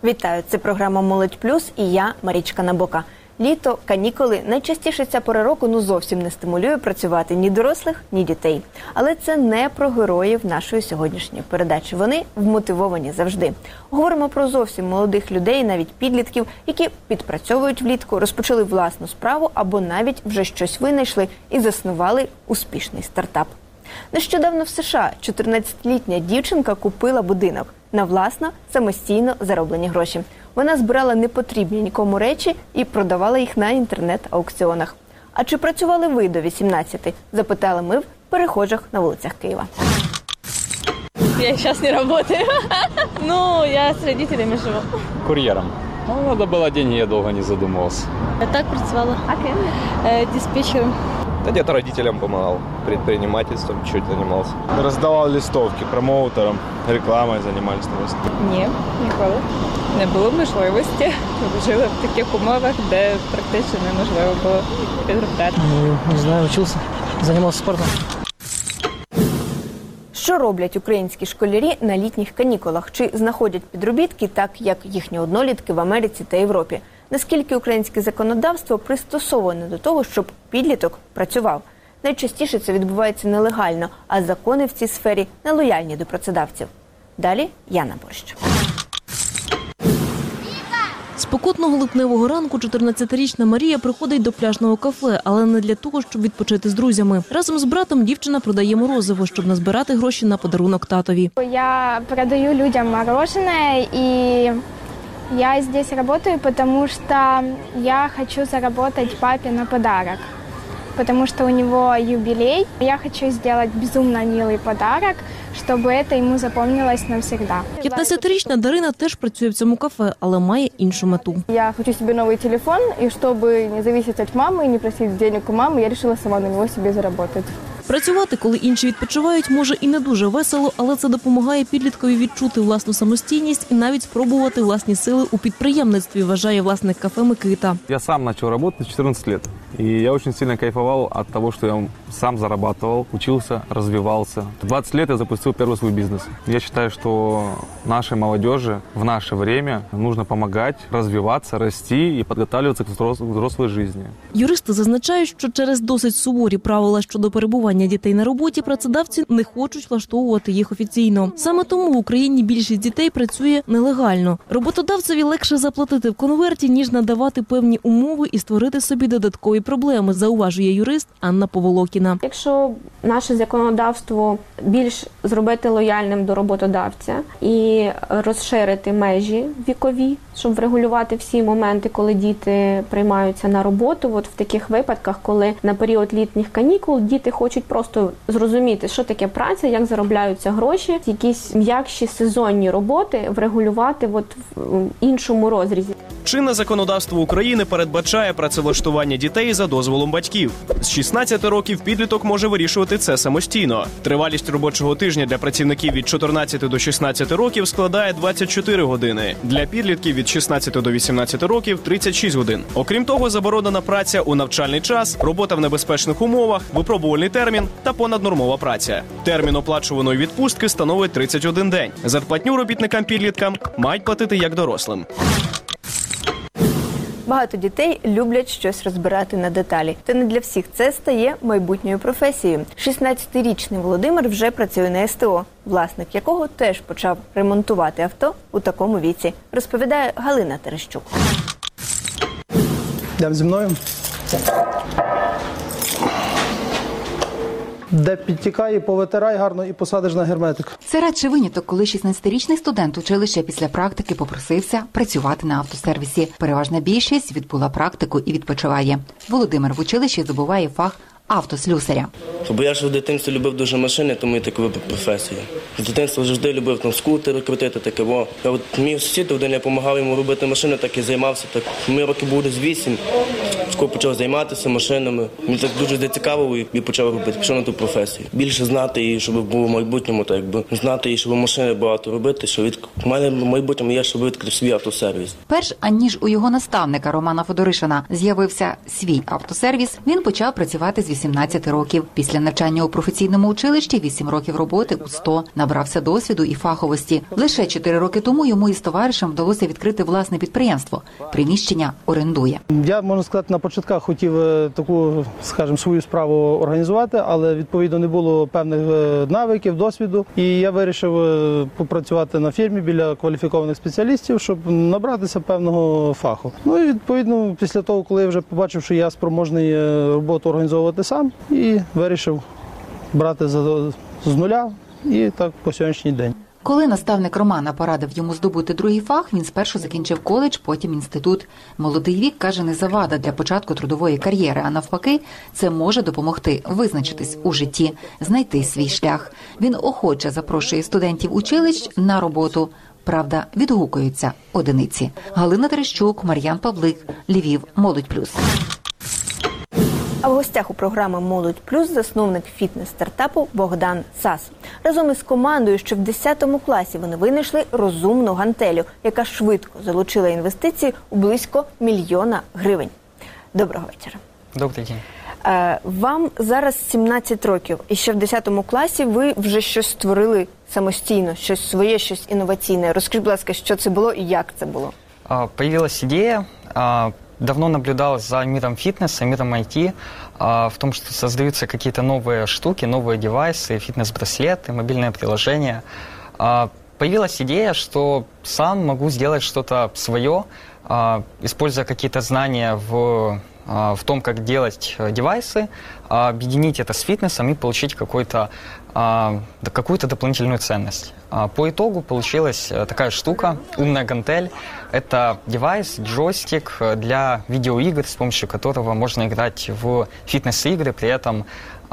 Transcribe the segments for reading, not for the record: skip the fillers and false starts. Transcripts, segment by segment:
Вітаю, це програма «Молодь Плюс» і я, Марічка Набока. Літо, канікули, найчастіше ця пора року зовсім не стимулює працювати ні дорослих, ні дітей. Але це не про героїв нашої сьогоднішньої передачі. Вони вмотивовані завжди. Говоримо про зовсім молодих людей, навіть підлітків, які підпрацьовують влітку, розпочали власну справу або навіть вже щось винайшли і заснували успішний стартап. Нещодавно в США 14-літня дівчинка купила будинок на власно, самостійно зароблені гроші. Вона збирала непотрібні нікому речі і продавала їх на інтернет-аукціонах. А чи працювали ви до 18? Запитали ми в перехожих на вулицях Києва. Я сейчас не работаю. Ну, я с родителями живу. Курьером. Ну, надо было деньги, я долго не задумывался. Я так працювала. А кем? Диспетчером. Да где-то родителям помогал, предпринимательством чуть занимался. Роздавав листовки промоутерам, рекламою займалися на Ні, ніколи. Не було можливості. Жили в таких умовах, де практично неможливо було підробляти. Не знаю, вчився, займався спортом. Що роблять українські школярі на літніх канікулах? Чи знаходять підробітки, так як їхні однолітки в Америці та Європі? Наскільки українське законодавство пристосоване до того, щоб підліток працював? Найчастіше це відбувається нелегально, а закони в цій сфері нелояльні до працедавців. Далі Яна Борщ. Спекотного липневого ранку 14-річна Марія приходить до пляжного кафе, але не для того, щоб відпочити з друзями. Разом з братом дівчина продає морозиво, щоб назбирати гроші на подарунок татові. Я продаю людям мороженое, и я здесь работаю, потому что я хочу заработать папе на подарок. Потому что у него юбилей. Я хочу сделать безумно милый подарок, чтобы это ему запомнилось навсегда. 15-річна Дарина теж працює в цьому кафе, але має іншу мету. Я хочу себе новый телефон, и чтобы не зависеть от мамы, не просить денег у мамы, я решила сама на него себе заработать. Працювати, коли інші відпочивають, може і не дуже весело, але це допомагає підліткові відчути власну самостійність і навіть спробувати власні сили у підприємництві, вважає власник кафе Микита. Я сам начал работать в 14 лет. И я очень сильно кайфовал от того, что я сам зарабатывал, учился, развивался. В 20 лет я запустил первый свой бизнес. Я считаю, что нашей молодежи в наше время нужно помогать, развиваться, расти и подготавливаться к взрослой жизни. Юристи зазначають, що через досить суворі правила щодо перебування дітей на роботі працедавці не хочуть влаштовувати їх офіційно. Саме тому в Україні більшість дітей працює нелегально. Роботодавцеві легше заплатити в конверті, ніж надавати певні умови і створити собі додаткові проблеми, зауважує юрист Анна Поволокіна. Якщо наше законодавство більш зробити лояльним до роботодавця і розширити межі вікові, щоб врегулювати всі моменти, коли діти приймаються на роботу, от в таких випадках, коли на період літніх канікул діти хочуть просто зрозуміти, що таке праця, як заробляються гроші, якісь м'якші сезонні роботи врегулювати от в іншому розрізі. Чинне законодавство України передбачає працевлаштування дітей за дозволом батьків. З 16 років підліток може вирішувати це самостійно. Тривалість робочого тижня для працівників від 14 до 16 років складає 24 години. Для підлітків від 16 до 18 років – 36 годин. Окрім того, заборонена праця у навчальний час, робота в небезпечних умовах, випробувальний термін та понаднормова праця. Термін оплачуваної відпустки становить 31 день. Зарплатню робітникам-підліткам мають платити як дорослим. Багато дітей люблять щось розбирати на деталі. Та не для всіх це стає майбутньою професією. 16-річний Володимир вже працює на СТО, власник якого теж почав ремонтувати авто у такому віці, розповідає Галина Терещук. Йдемо зі мною. Де підтікає, повитирай гарно і посадиш на герметик. Це радше виняток, коли 16-річний студент училища після практики попросився працювати на автосервісі. Переважна більшість відбула практику і відпочиває. Володимир в училищі здобуває фах автослюсаря. Бо я ж в дитинстві любив дуже машини, тому і таку вибрав професію. З дитинства завжди любив там скутери крутити, таке. Мій сусід один, я допомагав йому робити машину, так і займався. Так. Мені років було десь 8. Скоро почав займатися машинами. Мені так дуже зацікавило і почав робити, пішов на ту професію. Більше знати і щоб було в майбутньому, так якби знати і щоб машини багато робити, що в мене в майбутньому є, щоб відкрити свій автосервіс. Перш аніж у його наставника Романа Федоришина з'явився свій автосервіс, він почав працювати з 18 років. Після навчання у професійному училищі, 8 років роботи у 100, набрався досвіду і фаховості. Лише 4 роки тому йому із товаришем вдалося відкрити власне підприємство. Приміщення орендує. Я, можна сказати, на початках хотів таку, скажімо, свою справу організувати, але відповідно не було певних навиків, досвіду. І я вирішив попрацювати на фірмі біля кваліфікованих спеціалістів, щоб набратися певного фаху. Ну і відповідно після того, коли я вже побачив, що я спроможний роботу організовувати сам, і вирішив брати з нуля і так по сьогоднішній день. Коли наставник Романа порадив йому здобути другий фах, він спершу закінчив коледж, потім інститут. Молодий вік, каже, не завада для початку трудової кар'єри, а навпаки, це може допомогти визначитись у житті, знайти свій шлях. Він охоче запрошує студентів училищ на роботу. Правда, відгукуються одиниці. Галина Терещук, Мар'ян Павлик, Львів, Молодь Плюс. А в гостях у програми «Молодь Плюс» засновник фітнес-стартапу Богдан Сас. Разом із командою, що в 10 класі вони винайшли розумну гантелю, яка швидко залучила інвестиції у близько 1 мільйона гривень. Доброго вечора. Добрий день. Вам зараз 17 років, і ще в 10 класі ви вже щось створили самостійно, щось своє, щось інноваційне. Розкажіть, будь ласка, що це було і як це було? Появилась идея. Давно наблюдал за миром фитнеса, миром IT, в том, что создаются какие-то новые штуки, новые девайсы, фитнес-браслеты, мобильное приложение. Появилась идея, что сам могу сделать что-то свое, используя какие-то знания в том, как делать девайсы, объединить это с фитнесом и получить какую-то дополнительную ценность. По итогу получилась такая штука, умная гантель. Это девайс, джойстик для видеоигр, с помощью которого можно играть в фитнес-игры, при этом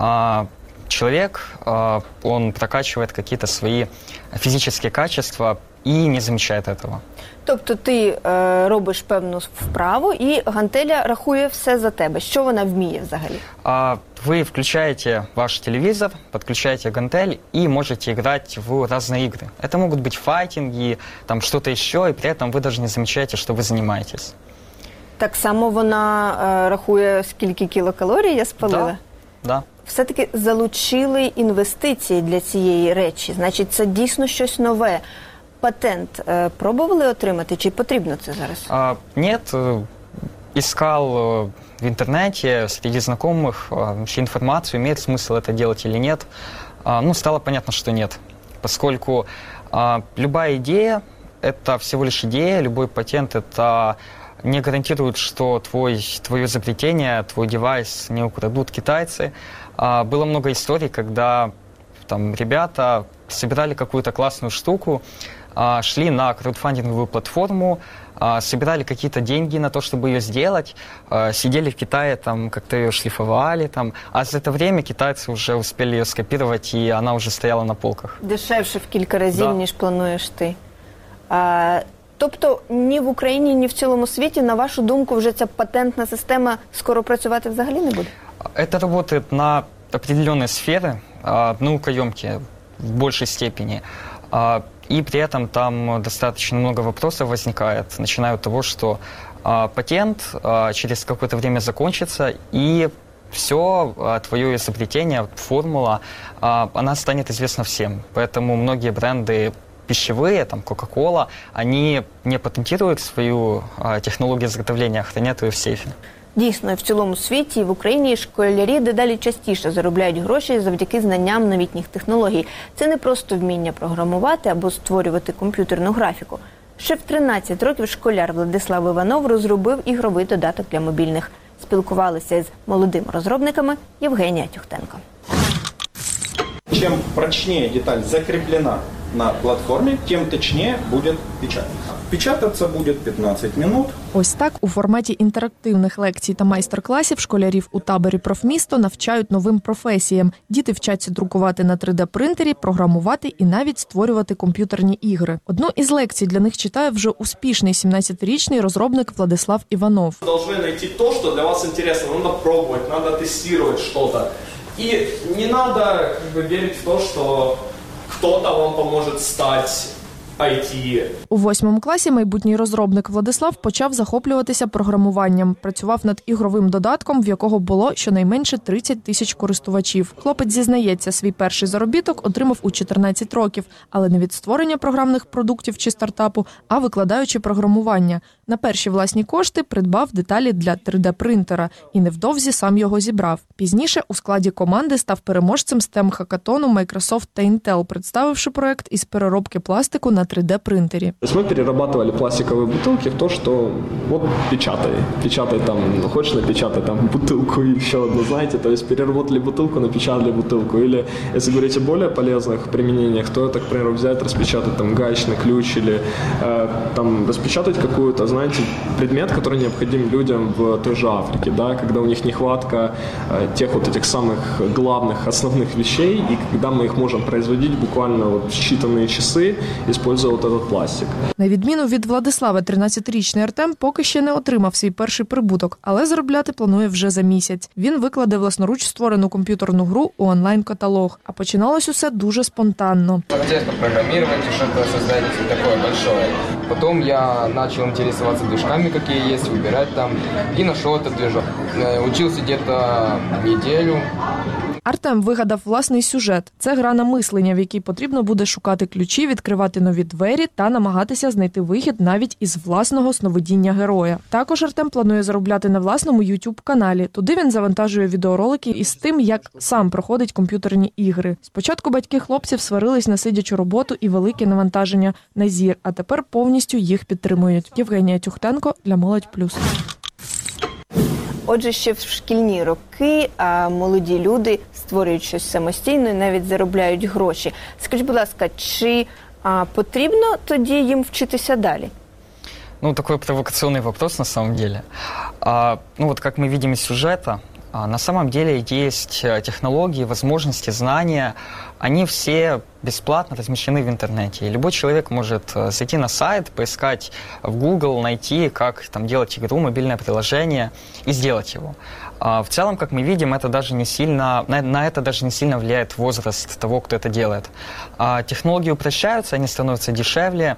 человек, он прокачивает какие-то свои физические качества і не замічає цього. Тобто ти робиш певну вправу і гантеля рахує все за тебе. Що вона вміє взагалі? Вы включаете ваш телевизор, подключаете гантель и можете играть в разные игры. Это могут быть файтинги, там что-то еще, и при этом вы даже не замечаете, что вы занимаетесь. Так само вона рахує, скільки кілокалорій я спалила? Да. Все-таки залучили інвестиції для цієї речі. Значить, це дійсно щось нове. Патент пробовали отримати, чи потрібно це зараз? Нет, искал в интернете среди знакомых вообще информацию, имеет смысл это делать или нет. Стало понятно, что нет, поскольку любая идея – это всего лишь идея, любой патент – это не гарантирует, что твое изобретение, твой девайс не украдут китайцы. Было много историй, когда ребята собирали какую-то классную штуку, шли на краудфандинговую платформу, собирали какие-то деньги на то, чтобы ее сделать, сидели в Китае, как-то ее шлифовали, а за это время китайцы уже успели ее скопировать, и она уже стояла на полках. Дешевше в кілька разів, ніж плануєш ти. Тобто ні в Україні, ні в цілому світі, на вашу думку, вже ця патентна система скоро працювати взагалі не буде? Это работает на определенные сферы, наукоемкие в большей степени. И при этом там достаточно много вопросов возникает, начиная от того, что патент через какое-то время закончится, и все твое изобретение, формула, она станет известна всем. Поэтому многие бренды пищевые, Coca-Cola, они не патентируют свою технологию изготовления, а хранят ее в сейфе. Дійсно, в цілому світі, в Україні школярі дедалі частіше заробляють гроші завдяки знанням новітніх технологій. Це не просто вміння програмувати або створювати комп'ютерну графіку. Ще в 13 років школяр Владислав Іванов розробив ігровий додаток для мобільних. Спілкувалися з молодими розробниками Євгенія Тюхтенко. Чем прочнее деталь закреплена на платформе, тем точнее будет печататься. Печататься будет 15 минут. Ось так у форматі інтерактивних лекцій та майстер-класів школярів у таборі «Профмісто» навчають новим професіям. Діти вчаться друкувати на 3D-принтері, програмувати і навіть створювати комп'ютерні ігри. Одну із лекцій для них читає вже успішний 17-річний розробник Владислав Іванов. Должны найти то, что для вас интересно. Надо пробовать, надо тестировать что-то. И не надо верить в то, что кто-то вам поможет стать IT. У 8 класі майбутній розробник Владислав почав захоплюватися програмуванням. Працював над ігровим додатком, в якого було щонайменше 30 тисяч користувачів. Хлопець зізнається, свій перший заробіток отримав у 14 років, але не від створення програмних продуктів чи стартапу, а викладаючи програмування. На перші власні кошти придбав деталі для 3D-принтера і невдовзі сам його зібрав. Пізніше у складі команди став переможцем STEM-хакатону Microsoft та Intel, представивши проект із переробки пластику на 3D-принтері. Мы перерабатывали пластиковые бутылки в то, что вот печатай там, хочешь напечатай там бутылку и еще одну, знаете, то есть переработали бутылку, напечатали бутылку. Или, если говорить о более полезных применениях, то это, к примеру, взять, распечатать там гаечный ключ или там распечатать какую-то, знаете, предмет, который необходим людям в той же Африке, да, когда у них нехватка тех вот этих самых главных, основных вещей, и когда мы их можем производить буквально вот в считанные часы, используя вот этот пластик. На відміну від Владислава, 13-річний Артем поки ще не отримав свій перший прибуток, але заробляти планує вже за місяць. Він викладе власноруч створену комп'ютерну гру у онлайн-каталог. А починалось усе дуже спонтанно. Хотелось попрограммировать и что-то создать такое большое. Потом я начал интересоваться движками, какие есть, выбирать там, и нашел этот движок. Учился где-то неделю. Артем вигадав власний сюжет. Це гра на мислення, в якій потрібно буде шукати ключі, відкривати нові двері та намагатися знайти вихід навіть із власного сновидіння героя. Також Артем планує заробляти на власному YouTube-каналі. Туди він завантажує відеоролики із тим, як сам проходить комп'ютерні ігри. Спочатку батьки хлопців сварились на сидячу роботу і велике навантаження на зір, а тепер повністю їх підтримують. Євгенія Тюхтенко для Молодь Плюс. Отже, ще в шкільні роки молоді люди створюють щось самостійно і навіть заробляють гроші. Скажіть, будь ласка, чи потрібно тоді їм вчитися далі? Ну, такой провокационный вопрос на самом деле. Ну, вот как мы видим из сюжета, на самом деле есть технологии, возможности, знания. Они все бесплатно размещены в интернете. И любой человек может зайти на сайт, поискать в Google, найти, как там делать игру, мобильное приложение и сделать его. В целом, как мы видим, это даже не сильно, на это даже не сильно влияет возраст того, кто это делает. Технологии упрощаются, они становятся дешевле,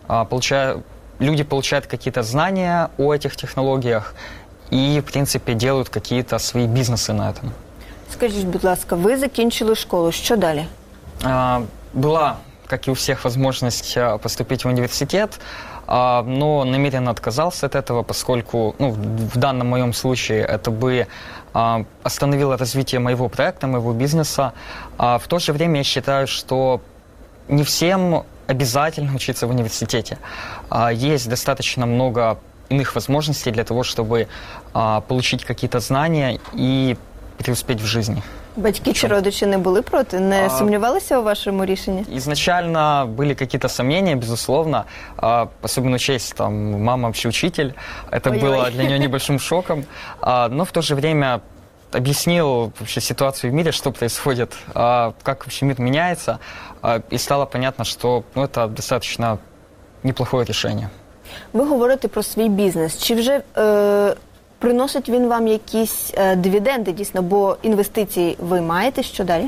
люди получают какие-то знания о этих технологиях и, в принципе, делают какие-то свои бизнесы на этом. Скажіть, будь ласка, ви закінчили школу, що далі? Была, как и у всех, возможность поступить в университет, но намеренно отказался от этого, поскольку в данном моем случае это бы остановило развитие моего проекта, моего бизнеса. В то же время я считаю, что не всем обязательно учиться в университете. Есть достаточно много иных возможностей для того, чтобы получить какие-то знания и преуспеть в жизни. Батьки чи родичі не були проти? Не сомневалися у вашому рішенні? Изначально были какие-то сомнения, безусловно. Особенно учесть, там, мама вообще учитель. Это было для нее небольшим шоком. Но в то же время объяснил вообще ситуацию в мире, что происходит, как вообще мир меняется. И стало понятно, что это достаточно неплохое решение. Ви говорите про свій бізнес. Чи вже приносить він вам якісь дивіденди, дійсно, бо інвестиції ви маєте, що далі?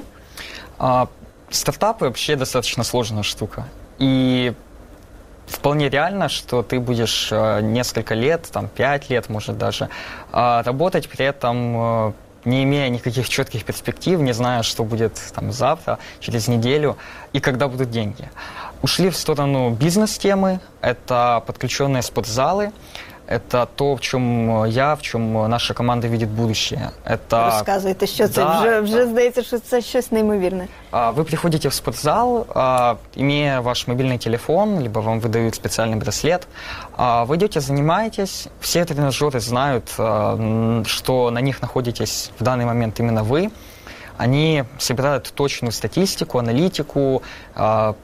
Стартапы вообще достаточно сложная штука. И вполне реально, что ты будешь несколько лет, там 5 лет, может даже, работать при этом не имея никаких четких перспектив, не зная, что будет там завтра, через неделю и когда будут деньги. Ушли в сторону бизнес-темы, это подключенные спортзалы, это то, в чем наша команда видит будущее. Розказуйте, що це? Вже здається, що це щось неймовірне. Вы приходите в спортзал, имея ваш мобильный телефон, либо вам выдают специальный браслет. Вы идете, занимаетесь, все тренажеры знают, что на них находитесь в данный момент именно вы. Они собирают точную статистику, аналитику,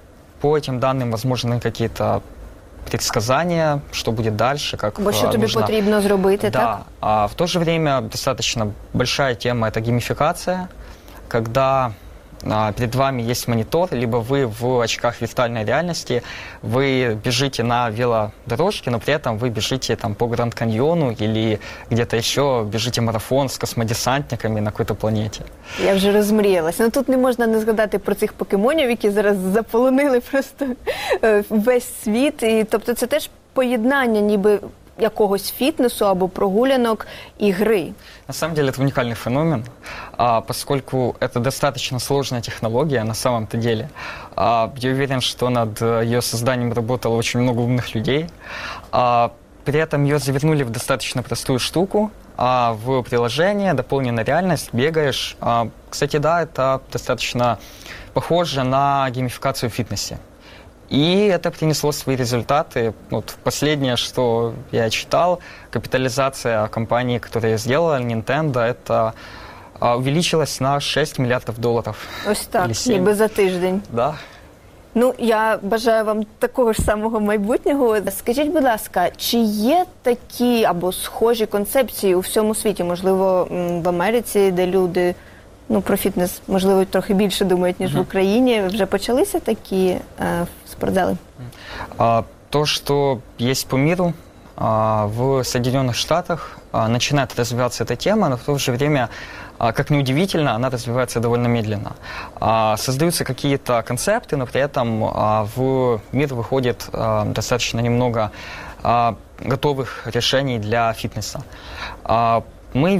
по этим данным возможны какие-то предсказания, что будет дальше, как Бо що тобі нужно... потрібно зробити, да. так? А в то же время достаточно большая тема – это геймификация, когда перед вами есть монитор, либо вы в очках виртуальной реальности, вы бежите на велодорожке, но при этом вы бежите там, по Гранд-Каньону или где-то еще бежите марафон с космодесантниками на какой-то планете. Я вже розмріялася. Ну тут не можна не згадати про цих покемонів, які зараз заполонили просто весь світ. І, тобто це теж поєднання ніби якогось фітнесу або прогулянок і гри. На самом деле это уникальный феномен, поскольку это достаточно сложная технология на самом-то деле. Я уверен, что над ее созданием работало очень много умных людей. При этом ее завернули в достаточно простую штуку, в приложение, дополненная реальность, бегаешь. Кстати, да, это достаточно похоже на геймификацию в фитнесе. И это принесло свои результаты. Вот последнее, что я читал, капитализация компании, которая сделала, Nintendo, это увеличилась на $6 миллиардов. Ось так, ніби за тиждень. Да. Ну, я бажаю вам такого ж самого майбутнього. Скажіть, будь ласка, чи є такі або схожі концепції у всьому світі, можливо, в Америці, де люди про фітнес, можливо, трохи більше думають, ніж в Україні? Вже почалися такі спортзали? То, что есть по миру, в Соединенных Штатах начинает развиваться эта тема, но в то же время, как ни удивительно, она развивается довольно медленно. Создаются какие-то концепты, но при этом в мир выходит достаточно немного готовых решений для фитнеса. Мы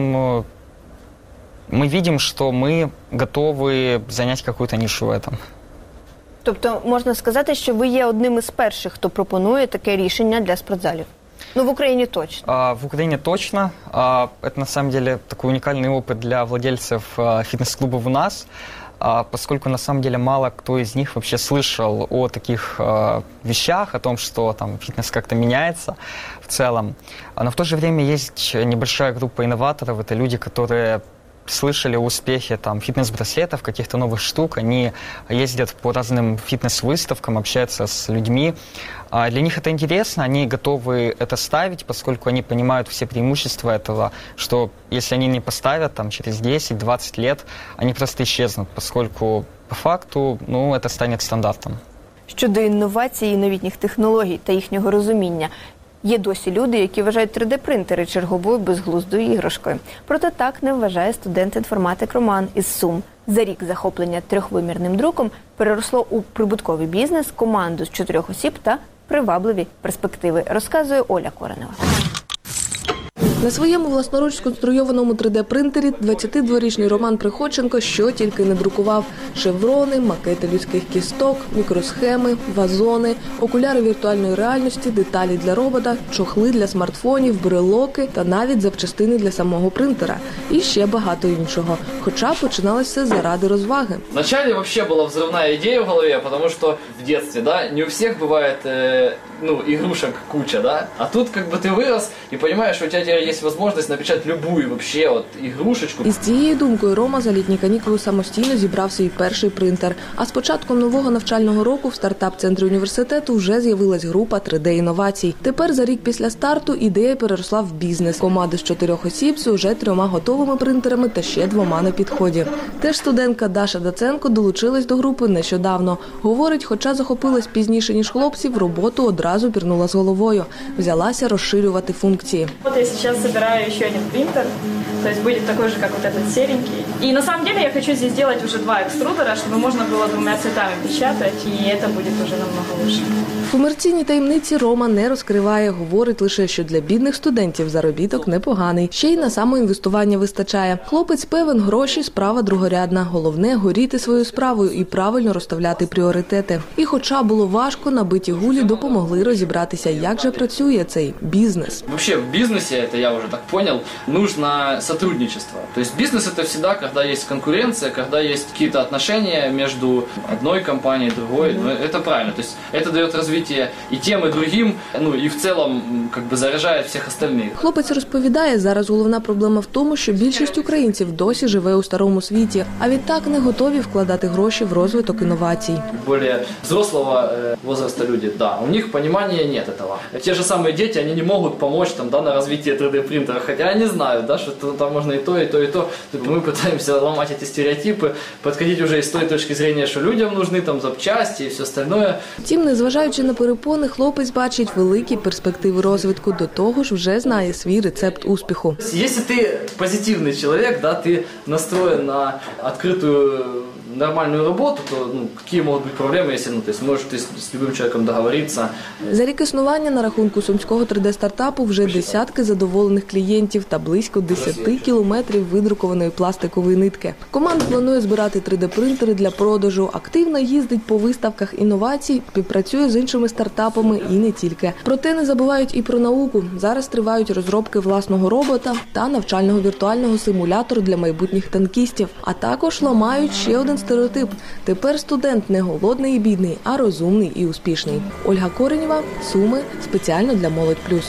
видим, что мы готовы занять какую-то нишу в этом. Тобто можна сказати, що ви є одним із перших, хто пропонує таке рішення для спортзалів? Ну, в Украине точно. В Украине точно. Это, на самом деле, такой уникальный опыт для владельцев фитнес-клубов у нас, поскольку, на самом деле, мало кто из них вообще слышал о таких вещах, о том, что там фитнес как-то меняется в целом. Но в то же время есть небольшая группа инноваторов, это люди, которые слышали о успехе фитнес-браслетов, каких-то новых штук. Они ездят по разным фитнес-выставкам, общаются с людьми. Для них это интересно, они готовы это ставить, поскольку они понимают все преимущества этого, что если они не поставят через 10-20 лет, они просто исчезнут, поскольку по факту это станет стандартом. Щодо інновацій і новітніх технологій та їхнього розуміння, є досі люди, які вважають 3D-принтери черговою безглуздою іграшкою. Проте так не вважає студент-інформатик Роман із Сум. За рік захоплення трьохвимірним друком переросло у прибутковий бізнес, команду з 4 осіб та привабливі перспективи, розказує Оля Коренева. На своєму власноруч сконструйованому 3D-принтері 22-річний Роман Приходченко що тільки не друкував. Шеврони, макети людських кісток, мікросхеми, вазони, окуляри віртуальної реальності, деталі для робота, чохли для смартфонів, брелоки та навіть запчастини для самого принтера. І ще багато іншого. Хоча починалося заради розваги. Вначале вообще была взрывная идея в голове, потому что в детстве, не у всех бывает игрушек куча, а тут ты вырос и понимаешь, что у тебя теперь есть возможность напечатать любую вообще игрушечку. Із цією думкою Рома за літні канікули самостійно зібрав свій перший принтер. А з початком нового навчального року в стартап-центрі університету вже з'явилась група 3D-інновацій. Тепер за рік після старту ідея переросла в бізнес. Команда з 4 осіб з уже 3 готовими принтерами та ще 2 на підході. Теж студентка Даша Даценко долучилась до групи нещодавно. Говорить, хоча захопилась пізніше, ніж хлопці, в роботу одразу пірнула з головою. Взялася розширювати функції. Вот я сейчас собираю еще один принтер, то есть будет такой же, как вот этот серенький. И на самом деле я хочу здесь сделать уже 2 экструдера, чтобы можно было 2 цветами печатать, и это будет уже намного лучше. Комерційні таємниці Рома не розкриває, говорить лише, що для бідних студентів заробіток непоганий. Ще й на самоінвестування вистачає. Хлопець певен, гроші – справа другорядна. Головне – горіти своєю справою і правильно розставляти пріоритети. І хоча було важко, набиті гулі допомогли допомогли розібратися, як же працює цей бізнес. Вообще в бизнесе, это я уже так понял, нужно сотрудничество. То есть бизнес это всегда, когда есть конкуренция, когда есть какие-то отношения между одной компанией и другой. Ну, это правильно. То есть это дает развитие и тем, и другим, ну и в целом как бы заряжает всех остальных. Хлопець розповідає, зараз головна проблема в тому, що більшість українців досі живе у старому світі, а відтак не готові вкладати гроші в розвиток інновацій. Более взрослого возраста люди, да, у них понимания нет этого. Те же самые дети, они не могут помочь там, да, на развитие 3D-принтера, хотя они знают, да, что там можно и то, и то, и то. Мы пытаемся ломать эти стереотипы, подходить уже из той точки зрения, что людям нужны там запчасти и все остальное. Втім, незважаючи на перепони, хлопець бачить великі перспективи розвитку, до того ж вже знає свій рецепт успіху. Если ты позитивный человек, да, ты настроен на открытую нормальную работу, то какие могут быть проблемы, если ты сможешь с любым человеком договориться. За рік існування на рахунку сумського 3D-стартапу вже десятки задоволених клієнтів та близько 10 кілометрів видрукованої пластикової нитки. Команда планує збирати 3D-принтери для продажу, активно їздить по виставках інновацій, співпрацює з іншими стартапами і не тільки. Проте не забувають і про науку. Зараз тривають розробки власного робота та навчального віртуального симулятору для майбутніх танкістів. А також ламають ще один стереотип. Тепер студент не голодний і бідний, а розумний і успішний. Ольга Коренєва, Суми, спеціально для Молодь Плюс.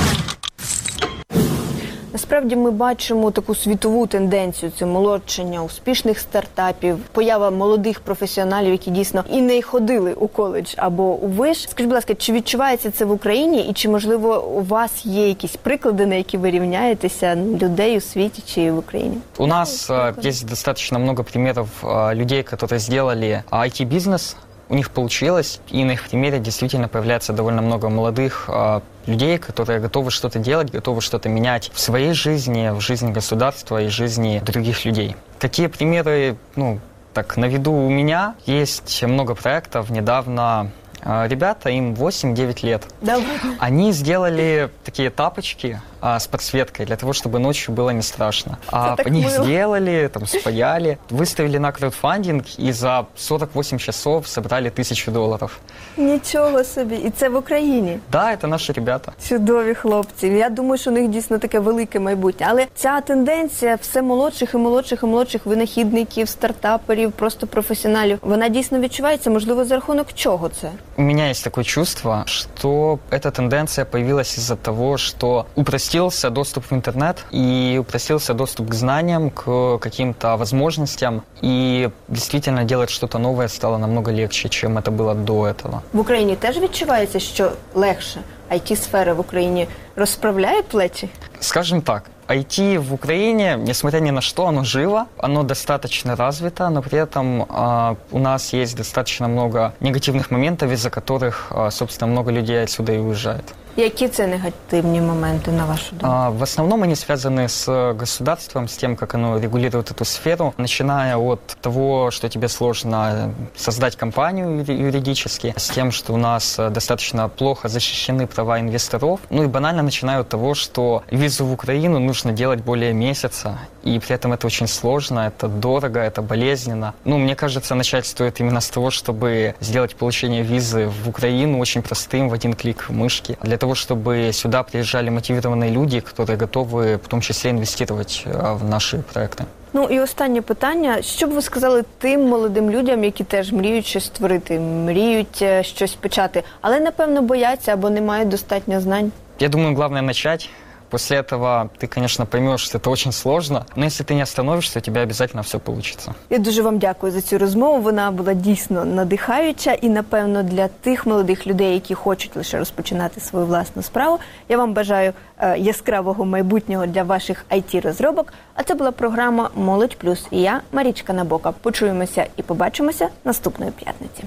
Насправді ми бачимо таку світову тенденцію – це молодшення успішних стартапів, поява молодих професіоналів, які дійсно і не ходили у коледж або у виш. Скажіть, будь ласка, чи відчувається це в Україні і чи, можливо, у вас є якісь приклади, на які ви рівняєтеся людей у світі чи в Україні? У нас есть достаточно много примеров людей, которые сделали IT-бизнес. У них получилось, и на их примере действительно появляется довольно много молодых людей, которые готовы что-то делать, готовы что-то менять в своей жизни, в жизни государства и жизни других людей. Такие примеры, так, на виду у меня. Есть много проектов. Недавно ребята, им 8-9 лет. Давай. Они сделали такие тапочки с подсветкой для того, чтобы ночью было не страшно. Они их сделали, там, спаяли, выставили на краудфандинг и за 48 часов собрали $1000. Нічого собі. І це в Україні? Да, це наші ребята. Чудові хлопці. Я думаю, що у них дійсно таке велике майбутнє. Але ця тенденція все молодших і молодших і молодших винахідників, стартаперів, просто професіоналів, вона дійсно відчувається, можливо, за рахунок чого це? У меня есть такое чувство, что эта тенденция появилась из-за того, что упростился доступ в интернет и упростился доступ к знаниям, к каким-то возможностям. И действительно делать что-то новое стало намного легче, чем это было до этого. В Україні теж відчувається, що легше? IT-сфера в Україні розправляє плечі? Скажем так, IT в Украине, несмотря ни на что, оно живо, оно достаточно развито, но при этом у нас есть достаточно много негативных моментов, из-за которых, собственно, много людей отсюда и уезжает. Які це негативні моменти, на вашу думку? В основном они связаны с государством, с тем, как оно регулирует эту сферу, начиная от того, что тебе сложно создать компанию юридически, с тем, что у нас достаточно плохо защищены права инвесторов, и банально начиная от того, что визу в Украину нужно делать более месяца, и при этом это очень сложно, это дорого, это болезненно. Мне кажется, начать стоит именно с того, чтобы сделать получение визы в Украину очень простым, в один клик мышки, для того, чтобы сюда приезжали мотивированные люди, которые готовы в том числе инвестировать в наши проекты. І останнє питання. Що б ви сказали тим молодим людям, які теж мріють щось створити, мріють щось почати, але, напевно, бояться або не мають достатньо знань? Я думаю, главное начать. После этого ты, конечно, поймешь, что это очень сложно, но если ты не остановишься, у тебя обязательно все получится. Я дуже вам дякую за цю розмову. Вона була дійсно надихаюча і, напевно, для тих молодих людей, які хочуть лише розпочинати свою власну справу. Я вам бажаю яскравого майбутнього для ваших IT-розробок. А це була програма «Молодь Плюс». І я, Марічка Набока. Почуємося і побачимося наступної п'ятниці.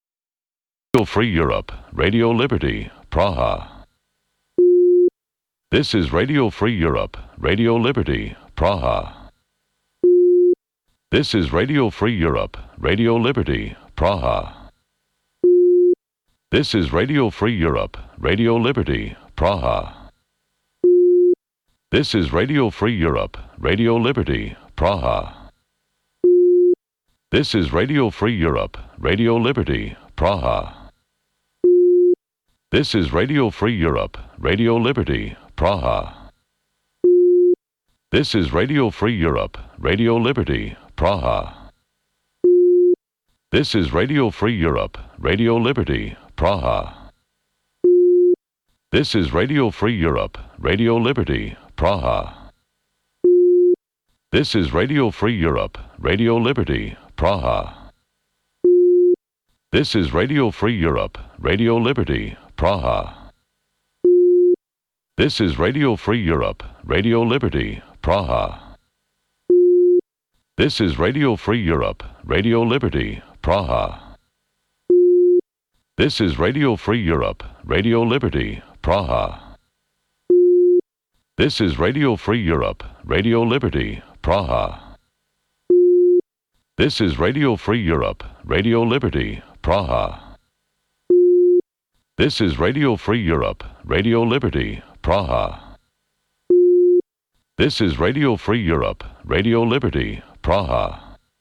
Free Europe, Radio Liberty, Praha. This is Radio Free Europe, Radio Liberty, Praha. This is Radio Free Europe, Radio Liberty, Praha. This is Radio Free Europe, Radio Liberty, Praha. This is Radio Free Europe, Radio Liberty, Praha. This is Radio Free Europe, Radio Liberty, Praha. This is Radio Free Europe, Radio Liberty, Praha. This is Radio Free Europe, Radio Liberty, Praha. This is Radio Free Europe, Radio Liberty, Praha. This is Radio Free Europe, Radio Liberty, Praha. This is Radio Free Europe, Radio Liberty, Praha. This is Radio Free Europe, Radio Liberty, Praha. This is Radio Free Europe, Radio Liberty, Praha. This is Radio Free Europe, Radio Liberty, Praha. This is Radio Free Europe, Radio Liberty, Praha. This is Radio Free Europe, Radio Liberty, Praha. This is Radio Free Europe, Radio Liberty, Praha. This is Radio Free Europe, Radio Liberty, Praha. This is Radio Free Europe, Radio Liberty, Praha.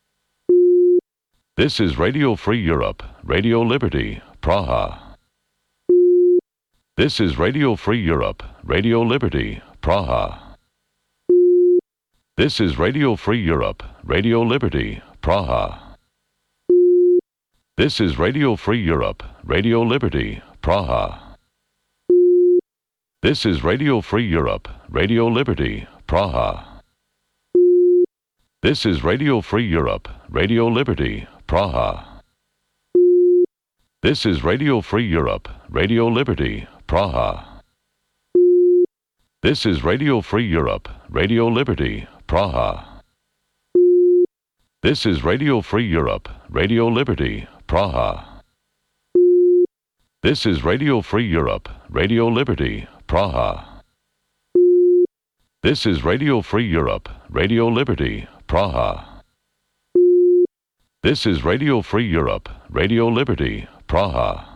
This is Radio Free Europe, Radio Liberty, Praha. This is Radio Free Europe, Radio Liberty, Praha. This is Radio Free Europe, Radio Liberty, Praha. This is Radio Free Europe, Radio Liberty, Praha. This is Radio Free Europe, Radio Liberty, Praha. This is Radio Free Europe, Radio Liberty, Praha. This is Radio Free Europe, Radio Liberty, Praha. This is Radio Free Europe, Radio Liberty, Praha. This is Radio Free Europe, Radio Liberty, Praha. This is Radio Free Europe, Radio Liberty, Praha. This is Radio Free Europe, Radio Liberty, Praha. This is Radio Free Europe, Radio Liberty, Praha.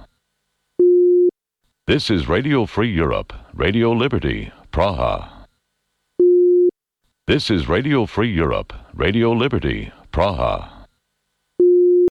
This is Radio Free Europe, Radio Liberty, Praha. This is Radio Free Europe, Radio Liberty, Praha.